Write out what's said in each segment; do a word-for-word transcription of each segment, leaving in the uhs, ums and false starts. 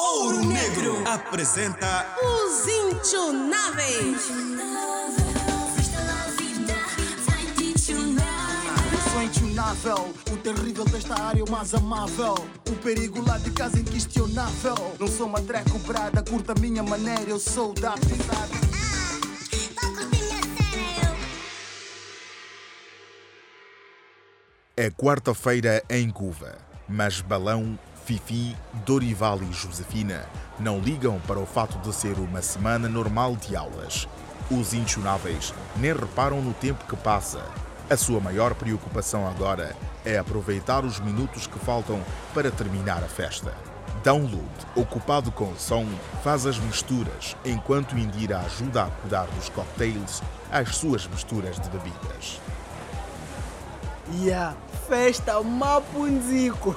Ouro Negro apresenta Os Intionáveis. Eu sou intionável, o terrível desta área é o mais amável. O perigo lá de casa é inquestionável. Não sou uma drag cobrada, curta a minha maneira, eu sou da pesada. É quarta-feira em Cuba, mas Balão, Fifi, Dorival e Josefina não ligam para o fato de ser uma semana normal de aulas. Os intionáveis nem reparam no tempo que passa. A sua maior preocupação agora é aproveitar os minutos que faltam para terminar a festa. Download, ocupado com o som, faz as misturas, enquanto Indira ajuda a cuidar dos cocktails às suas misturas de bebidas. Yeah, festa Mapunzico.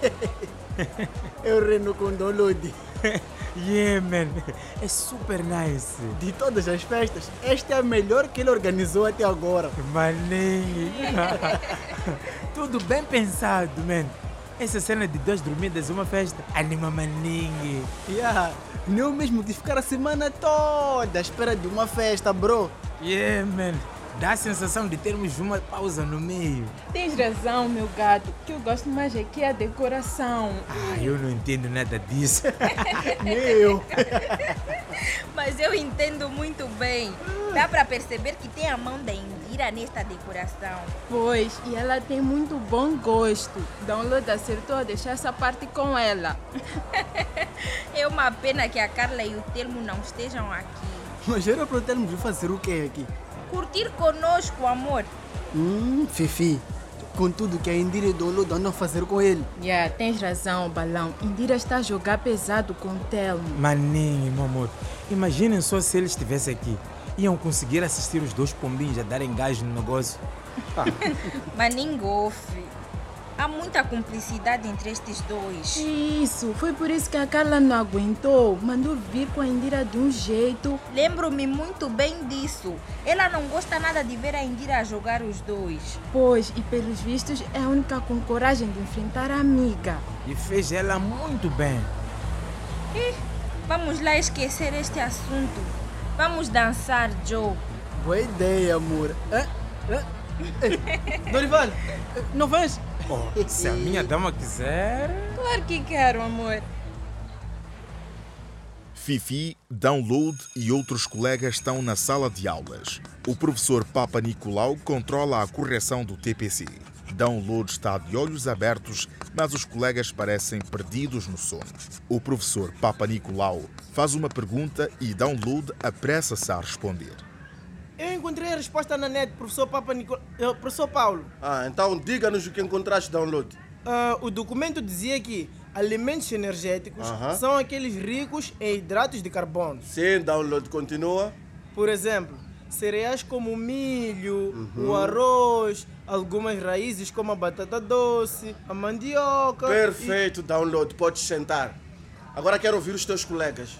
Eu reno com download. Yeah, man. É super nice. De todas as festas, esta é a melhor que ele organizou até agora. Maninho. Tudo bem pensado, man. Essa cena de duas dormidas e uma festa anima maninho. Yeah, não mesmo de ficar a semana toda à espera de uma festa, bro. Yeah, man. Dá a sensação de termos uma pausa no meio. Tens razão, meu gato. O que eu gosto mais aqui é a decoração. Ah, eu não entendo nada disso. Nem eu. Mas eu entendo muito bem. Dá pra perceber que tem a mão da Indira nesta decoração. Pois, e ela tem muito bom gosto. Download acertou a deixar essa parte com ela. É uma pena que a Carla e o Telmo não estejam aqui. Mas era para o Telmo vir fazer o quê aqui? Curtir conosco, amor. Hum, Fifi, com tudo que a Indira e o Download andam a fazer com ele. Yeah, tens razão, Balão. Indira está a jogar pesado com o Telmo. Maninho, meu amor. Imaginem só se ele estivesse aqui. Iam conseguir assistir os dois pombinhos a darem gás no negócio. Ah. Maningofe. Há muita cumplicidade entre estes dois. Isso, foi por isso que a Carla não aguentou. Mandou vir com a Indira de um jeito. Lembro-me muito bem disso. Ela não gosta nada de ver a Indira jogar os dois. Pois, e pelos vistos, é a única com coragem de enfrentar a amiga. E fez ela muito bem. E vamos lá esquecer este assunto. Vamos dançar, Joe. Boa ideia, amor. Ah, ah. Ei, Dorival, não vens? Oh, se a minha dama quiser... Claro que quero, amor. Fifi, Download e outros colegas estão na sala de aulas. O professor Papa Nicolau controla a correção do T P C. Download está de olhos abertos, mas os colegas parecem perdidos no sono. O professor Papa Nicolau faz uma pergunta e Download apressa-se a responder. Eu encontrei a resposta na net, professor Papa Nicolau, uh, professor Paulo. Ah, então diga-nos o que encontraste, Download. Uh, o documento dizia que alimentos energéticos Uh-huh. são aqueles ricos em hidratos de carbono. Sim, Download, continua. Por exemplo, cereais como o milho, Uhum. o arroz, algumas raízes como a batata doce, a mandioca... Perfeito, Download, podes sentar. Agora quero ouvir os teus colegas.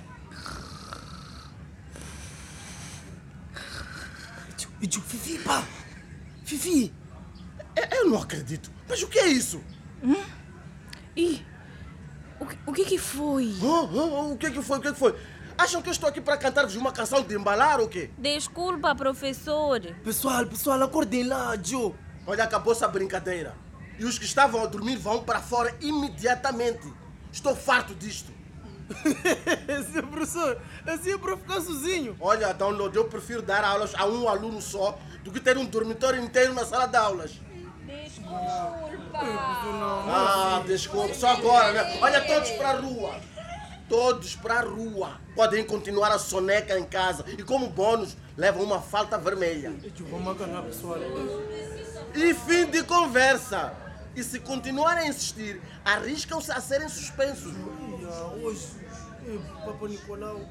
E digo, Fifi, pá! Fifi! Eu, eu não acredito. Mas o que é isso? Hum? Ih, o que, o que que foi? Oh, oh, oh, o que é que foi? O que é que foi? Acham que eu estou aqui para cantar-vos uma canção de embalar ou quê? Desculpa, professor. Pessoal, pessoal, acordem lá, Joe. Olha, acabou essa brincadeira. E os que estavam a dormir vão para fora imediatamente. Estou farto disto. Seu professor, assim é para ficar sozinho. Olha, Download, eu prefiro dar aulas a um aluno só do que ter um dormitório inteiro na sala de aulas. Desculpa. Ah, desculpa, só agora, né? Olha, todos para a rua. Todos para a rua. Podem continuar a soneca em casa e, como bônus, levam uma falta vermelha. Vamos acabar, pessoal. E fim de conversa. E se continuarem a insistir, arriscam-se a serem suspensos. Hoje, Papa Nicolau...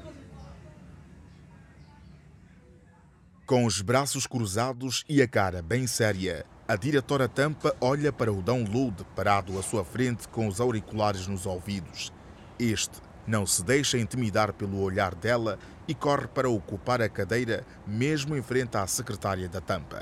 Com os braços cruzados e a cara bem séria, a diretora Tampa olha para o Download parado à sua frente com os auriculares nos ouvidos. Este não se deixa intimidar pelo olhar dela e corre para ocupar a cadeira mesmo em frente à secretária da Tampa.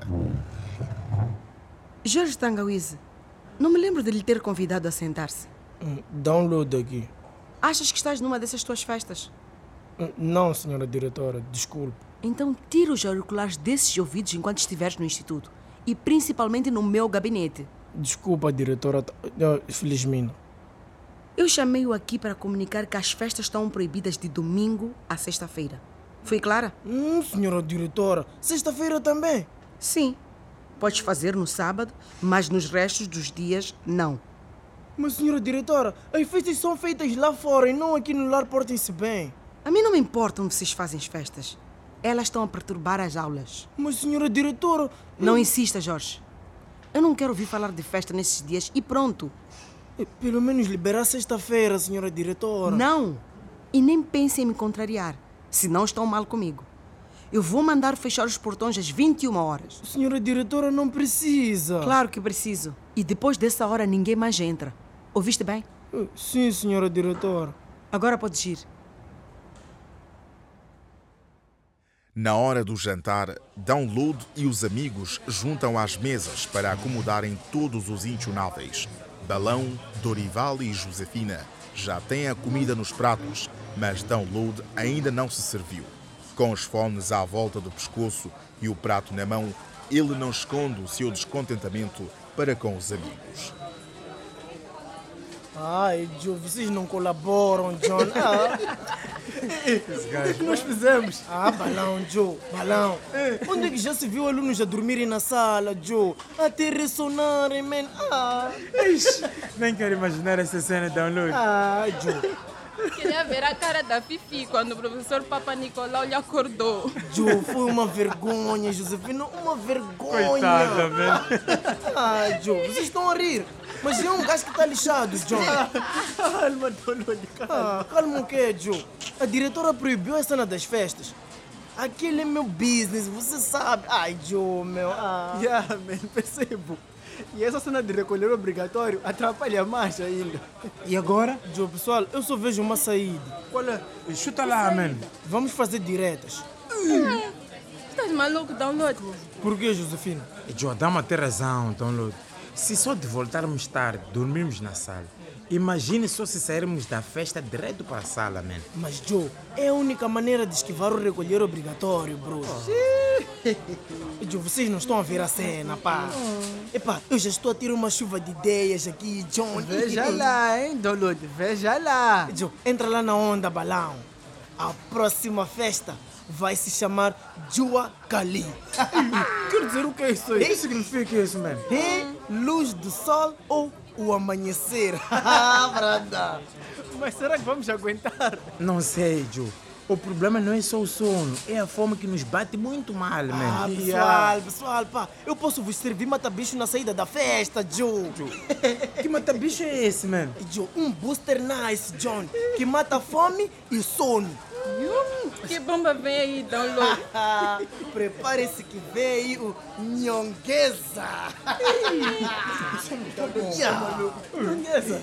Jorge Tangawizi, não me lembro de lhe ter convidado a sentar-se. Hum, download aqui. Achas que estás numa dessas tuas festas? Não, senhora diretora, desculpe. Então tira os auriculares desses ouvidos enquanto estiveres no instituto. E principalmente no meu gabinete. Desculpa, diretora Felizmina. Eu chamei-o aqui para comunicar que as festas estão proibidas de domingo a sexta-feira. Fui clara? Hum, senhora diretora, sexta-feira também? Sim. Podes fazer no sábado, mas nos restos dos dias, não. Mas, senhora diretora, as festas são feitas lá fora e não aqui no lar. Portem-se bem. A mim não me importa onde vocês fazem as festas. Elas estão a perturbar as aulas. Mas, senhora diretora... Não eu... insista, Jorge. Eu não quero ouvir falar de festa nesses dias e pronto. Pelo menos liberar sexta-feira, senhora diretora. Não. E nem pense em me contrariar, senão estão mal comigo. Eu vou mandar fechar os portões às vinte e uma horas. Senhora diretora, não precisa. Claro que preciso. E depois dessa hora ninguém mais entra. Ouviste bem? Sim, senhora diretora. Agora podes ir. Na hora do jantar, Download e os amigos juntam às mesas para acomodarem todos os intunáveis. Balão, Dorival e Josefina já têm a comida nos pratos, mas Download ainda não se serviu. Com os fones à volta do pescoço e o prato na mão, ele não esconde o seu descontentamento para com os amigos. Ai, Joe, vocês não colaboram, John. Ah. Esse gajo. Nós fizemos. Ah, balão, Joe, balão. Onde é que já se viu alunos a dormirem na sala, Joe? Até ressonarem, man. Ah. Ixi, nem quero imaginar essa cena, Download. Ah, Joe. Queria ver a cara da Fifi quando o professor Papa Nicolau lhe acordou. Joe, foi uma vergonha, Josefina, uma vergonha. Coitada, man. Ah, Joe, vocês estão a rir. Mas é um gajo que está lixado, John. Calma, Download, calma. Ah, calma o quê, Joe? A diretora proibiu a cena das festas. Aquele é meu business, você sabe. Ai, Joe, meu. Ah. Yeah, man, percebo. E essa cena de recolher obrigatório atrapalha mais ainda. E agora? Joe, pessoal, eu só vejo uma saída. Qual é? Chuta lá, man. Vamos fazer diretas. Hum. Estás maluco, Download? Por que, Josefina? Joe, dá-me até razão, Download. Se só de voltarmos tarde, dormirmos na sala, imagine só se sairmos da festa direto para a sala, man. Mas, Joe, é a única maneira de esquivar o recolher obrigatório, bro. Joe, vocês não estão a ver a cena, pá. Epá, eu já estou a ter uma chuva de ideias aqui, John. Veja lá, hein, Download, veja lá. Joe, entra lá na onda, balão. A próxima festa vai se chamar Jua Kali. Quer dizer o que é isso aí? O que significa isso, man? É luz do sol ou o amanhecer. Ah, brada. Mas será que vamos aguentar? Não sei, Joe. O problema não é só o sono, é a fome que nos bate muito mal, man. Ah, pessoal, yeah. pessoal, pá. Eu posso vos servir mata-bicho na saída da festa, Joe. Joe. Que mata-bicho é esse, man? Joe, um booster nice, John, que mata a fome e o sono. Que bomba vem aí, Download? Prepare-se que veio Nhongueza. Nhongueza?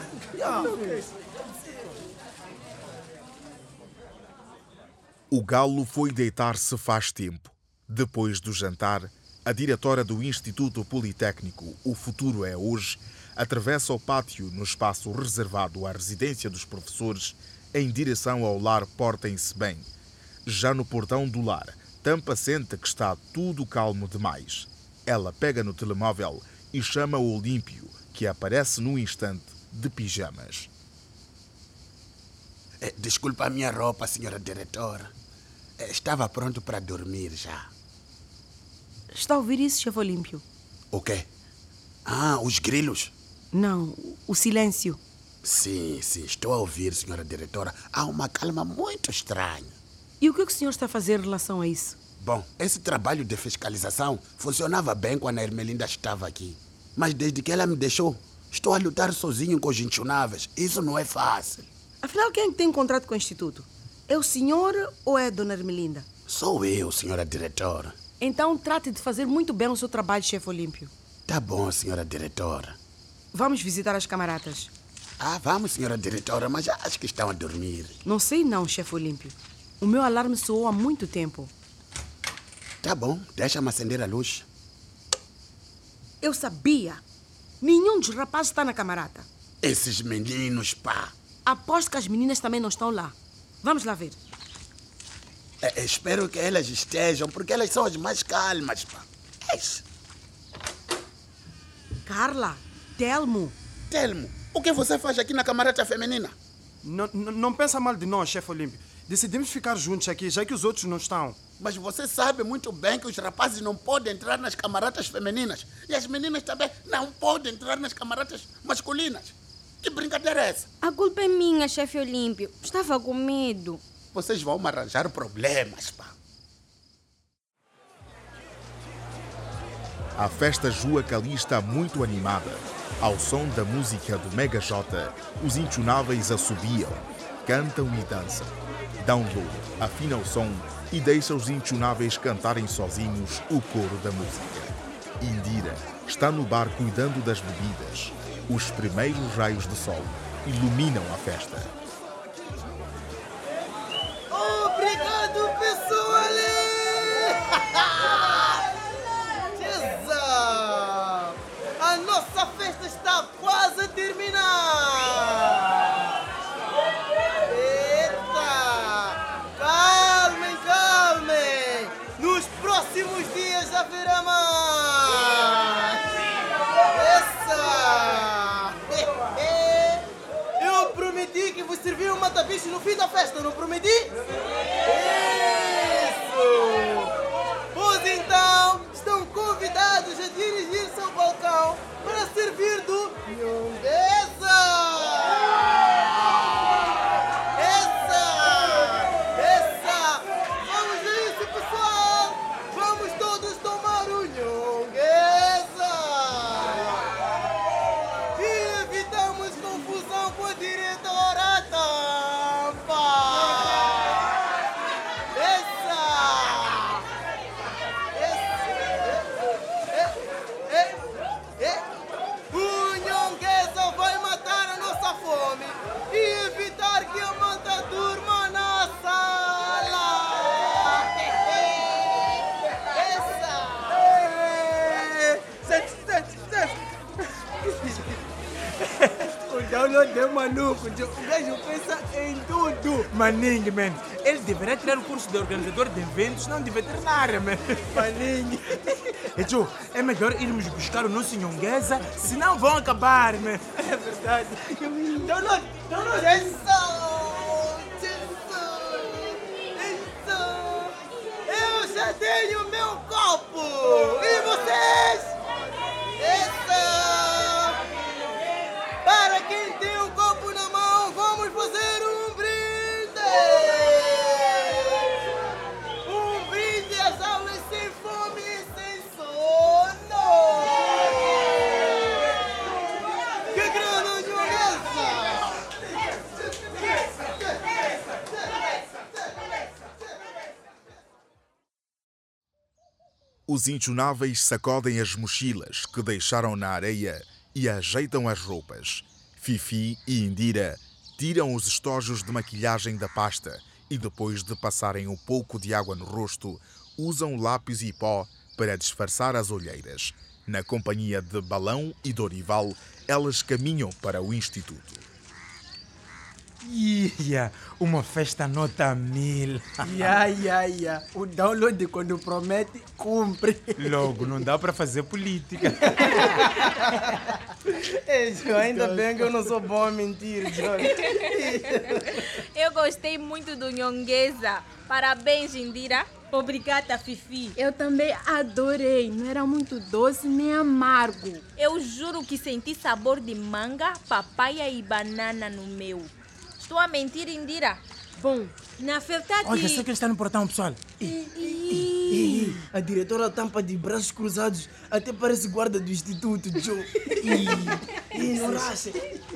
O galo foi deitar-se faz tempo. Depois do jantar, a diretora do Instituto Politécnico O Futuro é Hoje atravessa o pátio no espaço reservado à residência dos professores em direção ao lar Portem-se Bem. Já no portão do lar, Tampa sente que está tudo calmo demais. Ela pega no telemóvel e chama o Olímpio, que aparece num instante de pijamas. Desculpa a minha roupa, senhora diretora. Estava pronto para dormir já. Está a ouvir isso, chefe Olímpio? O quê? Ah, os grilos? Não, o silêncio. Sim, sim, estou a ouvir, senhora diretora. Há uma calma muito estranha. E o que o senhor está a fazer em relação a isso? Bom, esse trabalho de fiscalização funcionava bem quando a Ermelinda estava aqui. Mas desde que ela me deixou, estou a lutar sozinho com os intunáveis. Isso não é fácil. Afinal, quem tem contrato com o Instituto? É o senhor ou é a dona Ermelinda? Sou eu, senhora diretora. Então trate de fazer muito bem o seu trabalho, chefe Olímpio. Tá bom, senhora diretora. Vamos visitar as camaradas. Ah, vamos, senhora diretora, mas acho que estão a dormir. Não sei não, chefe Olímpio. O meu alarme soou há muito tempo. Tá bom, deixa-me acender a luz. Eu sabia. Nenhum dos rapazes está na camarada. Esses meninos, pá. Aposto que as meninas também não estão lá. Vamos lá ver. É, espero que elas estejam, porque elas são as mais calmas, pá. Eish. Carla, Telmo. Telmo, o que você faz aqui na camarada feminina? Não, não, não pensa mal de nós, chefe Olímpio. Decidimos ficar juntos aqui, já que os outros não estão. Mas você sabe muito bem que os rapazes não podem entrar nas camaradas femininas. E as meninas também não podem entrar nas camaradas masculinas. Que brincadeira é essa? A culpa é minha, chefe Olímpio. Estava com medo. Vocês vão me arranjar problemas, pá. A festa Juaca ali está muito animada. Ao som da música do Mega J, os intunáveis assobiam, cantam e dançam. Dão-lhe, afina o som e deixa os intunáveis cantarem sozinhos o coro da música. Indira está no bar cuidando das bebidas. Os primeiros raios de sol iluminam a festa. Obrigado, pessoal! Jesus! A nossa festa está quase a terminar! Eita! Calmem, calmem! Nos próximos dias haverá mais! Essa! Eu prometi que vos servir um mata-bicho no fim da festa, não prometi? Isso! Pois então, estão convidados a dirigir-se ao balcão para servir do Nhongueza! Essa! Essa! Vamos a isso, pessoal! Vamos todos tomar o Nhongueza! E evitamos confusão com a diretora Tampa! Essa! O Nhongueza vai matar a nossa fome e evitar que a manta durma na sala! Essa! Sete, sete, sete. O download é maluco, Joe. O gajo pensa em tudo. Maningue, man. Ele deveria tirar o curso de organizador de eventos, não de veterinária, man. Maningue. E Joe, é melhor irmos buscar o nosso Nhongueza, senão vão acabar, man. É verdade. Download! Download! Isso! Isso! Eu já tenho meu copo! E vocês? Isso! Para quem tem um copo na mão, vamos fazer um brinde! Um brinde às aulas sem fome e sem sono! Que grande Nhongueza! Os intunáveis sacodem as mochilas que deixaram na areia e ajeitam as roupas. Fifi e Indira tiram os estojos de maquilhagem da pasta e, depois de passarem um pouco de água no rosto, usam lápis e pó para disfarçar as olheiras. Na companhia de Balão e Dorival, elas caminham para o instituto. Ia, uma festa nota mil. Ya, ya, ya. O download, quando promete, cumpre. Logo, não dá para fazer política. É, João, ainda bem que eu não sou bom a mentir, João. Eu gostei muito do Nhongueza. Parabéns, Indira. Obrigada, Fifi. Eu também adorei. Não era muito doce nem amargo. Eu juro que senti sabor de manga, papaya e banana no meu. Estou a mentir, Indira? Bom, na verdade... Olha, sei que ele está no portão, pessoal. Ei, ei, a diretora Tampa de braços cruzados até parece guarda do instituto, Joe. E, e não racha.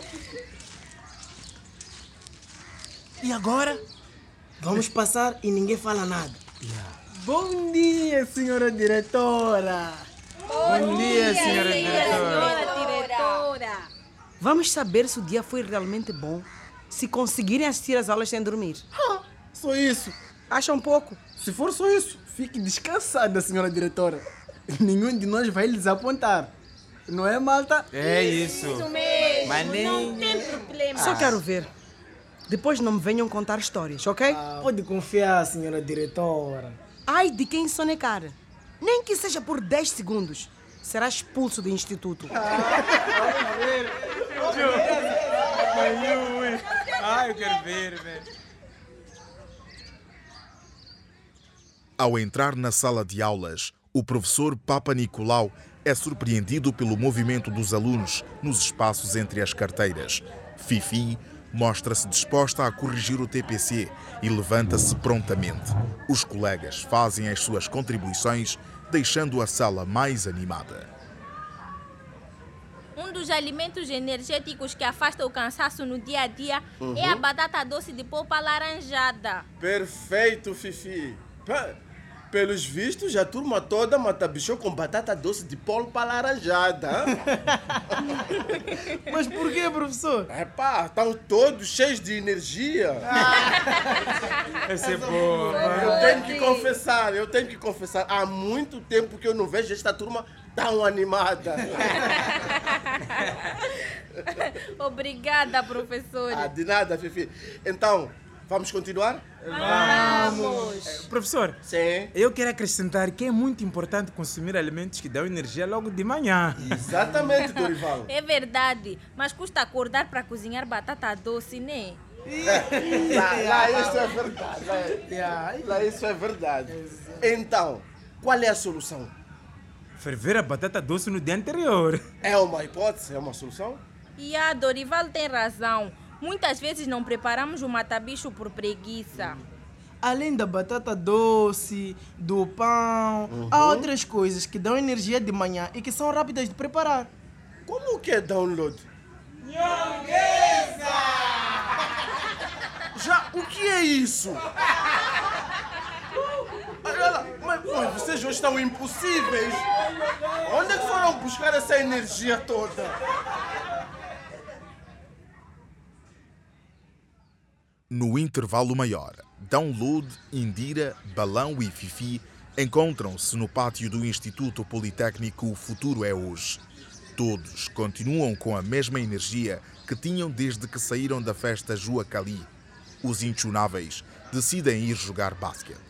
E agora? Vamos passar e ninguém fala nada. Yeah. Bom dia, senhora diretora. Bom, Bom dia, dia, senhora, senhora diretora. diretora. Vamos saber se o dia foi realmente bom. Se conseguirem assistir às aulas sem dormir. Ah, só isso. Acham pouco? Se for só isso, fique descansada, senhora diretora. Nenhum de nós vai lhe desapontar. Não é, malta? É isso. Isso mesmo. Mas nem... Não tem problema. Só quero ver. Depois não me venham contar histórias, ok? Ah, pode confiar, senhora diretora. Ai de quem sonecar. Nem que seja por dez segundos. Será expulso do instituto. Ai, eu quero ver, velho. Ao entrar na sala de aulas, o professor Papa Nicolau é surpreendido pelo movimento dos alunos nos espaços entre as carteiras. Fifi mostra-se disposta a corrigir o T P C e levanta-se prontamente. Os colegas fazem as suas contribuições, deixando a sala mais animada. Um dos alimentos energéticos que afasta o cansaço no dia a dia uhum. é a batata doce de polpa alaranjada. Perfeito, Fifi. Pelos vistos, a turma toda matabichou com batata doce de polpa alaranjada. Mas por quê, professor? É pá, estão todos cheios de energia. Essa é boa. Eu tenho que confessar, eu tenho que confessar. Há muito tempo que eu não vejo esta turma tão animada. Obrigada, professor. Ah, de nada, Fifi. Então, vamos continuar? Vamos! Professor, sim. Eu quero acrescentar que é muito importante consumir alimentos que dão energia logo de manhã. Exatamente, Dorival. É verdade, mas custa acordar para cozinhar batata doce, né? lá, lá isso é verdade. Lá, lá isso é verdade. Então, qual é a solução? Ferver a batata doce no dia anterior. É uma hipótese, é uma solução? E a Dorival tem razão. Muitas vezes não preparamos o matabicho por preguiça. Além da batata doce, do pão, uhum. há outras coisas que dão energia de manhã e que são rápidas de preparar. Como que é download? Nhongueza! Já, o que é isso? Mas, mas vocês hoje estão impossíveis. Onde é que foram buscar essa energia toda? No intervalo maior, Download, Indira, Balão e Fifi encontram-se no pátio do Instituto Politécnico O Futuro é Hoje. Todos continuam com a mesma energia que tinham desde que saíram da festa Jua Cali. Os inchunáveis decidem ir jogar basquete.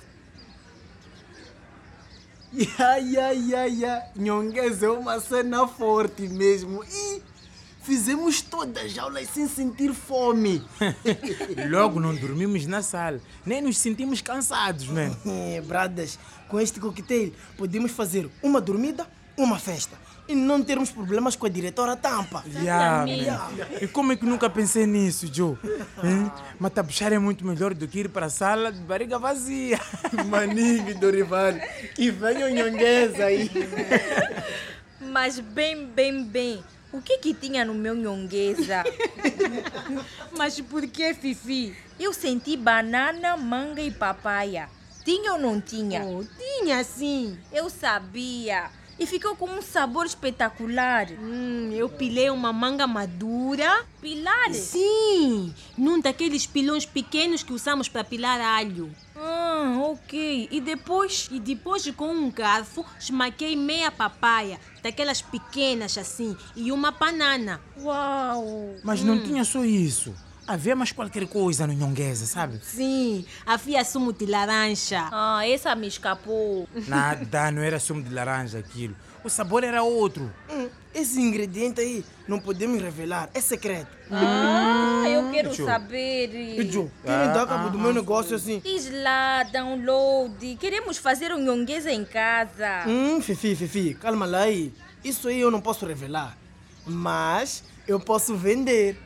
Ya, ya, ya, ya. Nhongueza é uma cena forte mesmo. E fizemos todas as aulas sem sentir fome. Logo não dormimos na sala, nem nos sentimos cansados, mano. É, bradas, com este coquetel podemos fazer uma dormida, uma festa. E não termos problemas com a diretora Tampa. Yeah, yeah. E como é que nunca pensei nisso, Joe? Hein? Matabuchar é muito melhor do que ir para a sala de barriga vazia. Maninho, Dorival. E venham Nhongueza aí. Mas bem, bem, bem. O que que tinha no meu nhongueza? Mas por que, Fifi? Eu senti banana, manga e papaya. Tinha ou não tinha? Oh, tinha sim. Eu sabia. E ficou com um sabor espetacular. Hum, eu pilei uma manga madura. Pilar? Sim, num daqueles pilões pequenos que usamos para pilar alho. Ah, ok. E depois? E depois, com um garfo, esmaquei meia papaya, daquelas pequenas assim, e uma banana. Uau! Mas não hum. tinha só isso. Havia mais qualquer coisa no nhongueza, sabe? Sim, havia sumo de laranja. Ah, essa me escapou. Nada, não era sumo de laranja aquilo. O sabor era outro. Hum, esse ingrediente aí não podemos revelar, é secreto. Ah, eu quero Joe. saber. E Joe, querem ah, dar cabo ah, do meu ah, negócio assim? Diz lá, Download. Queremos fazer um nhongueza em casa. Hum, Fifi, Fifi, calma lá aí. Isso aí eu não posso revelar. Mas eu posso vender.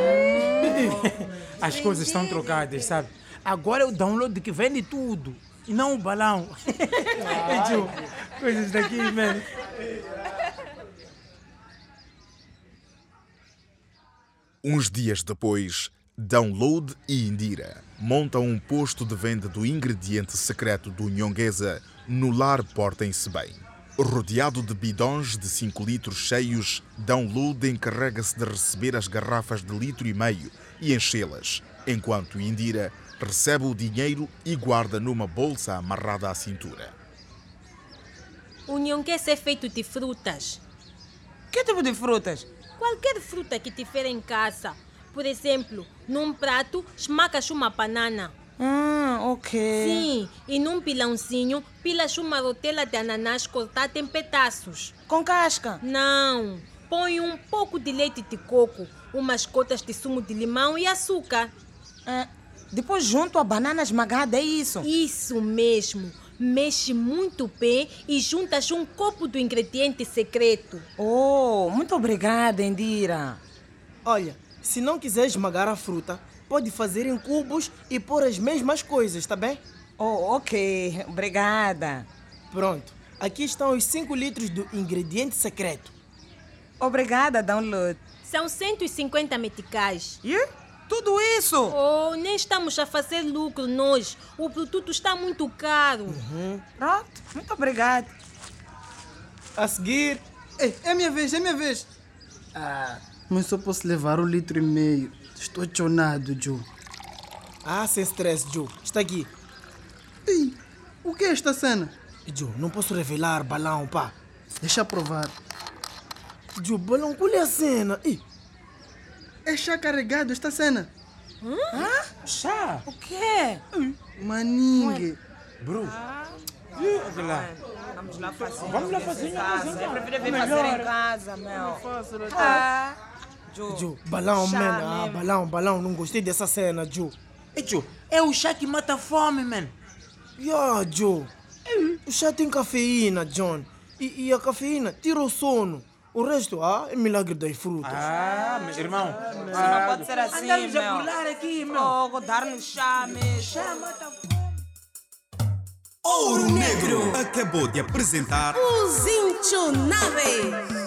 As vender. coisas estão trocadas, sabe? Agora é o Download que vende tudo. E não o balão. Joe, coisas daqui, mano. Uns dias depois, Download e Indira montam um posto de venda do ingrediente secreto do nhongueza no lar Portem-se Bem. Rodeado de bidões de cinco litros cheios, Download encarrega-se de receber as garrafas de litro e meio e enchê-las, enquanto Indira recebe o dinheiro e guarda numa bolsa amarrada à cintura. O nhongueza é feito de frutas. Que tipo de frutas? Qualquer fruta que tiver em casa. Por exemplo, num prato, esmacas uma banana. Ah, ok. Sim, e num pilãozinho, pilas uma rotela de ananás cortada em pedaços. Com casca? Não. Põe um pouco de leite de coco, umas gotas de sumo de limão e açúcar. Ah, depois junto a banana esmagada, é isso? Isso mesmo. Mexe muito bem e juntas um copo do ingrediente secreto. Oh, muito obrigada, Indira. Olha, se não quiser esmagar a fruta, pode fazer em cubos e pôr as mesmas coisas, tá bem? Oh, ok. Obrigada. Pronto. Aqui estão os cinco litros do ingrediente secreto. Obrigada, Download. São cento e cinquenta meticais. E? Tudo isso? Oh, nem estamos a fazer lucro nós. O produto está muito caro. Uhum. Pronto. Muito obrigada. A seguir... Ei, é minha vez, é minha vez. Ah, mas só posso levar um litro e meio. Estou chonado, Joe. Ah, sem stress, Joe. Está aqui. Ei, o que é esta cena? Joe, não posso revelar, balão, pá. Deixa provar. Joe, balão, qual é a cena? Ei. É chá carregado esta cena. Hã? Hã? Chá? O quê? Maningue. Bro. Ah. Vamos lá. Vamos lá fazer. Vamos lá fazer em casa. Eu prefiro vir fazer em casa, meu. Ah. Joe, Joe, balão, chá man. Ah, mesmo. balão, balão. Não gostei dessa cena, Joe. Ei, Joe, é o chá que mata a fome, man. Yeah, Joe. O chá tem cafeína, John. E, e a cafeína tira o sono. O resto, ah, é milagre das frutas. Ah, meu irmão. Isso não pode ser assim, Andamos meu. a pular aqui, meu. Fogo, dar no chá, meu. Chá mata Ouro Negro acabou de apresentar Os Intionáveis.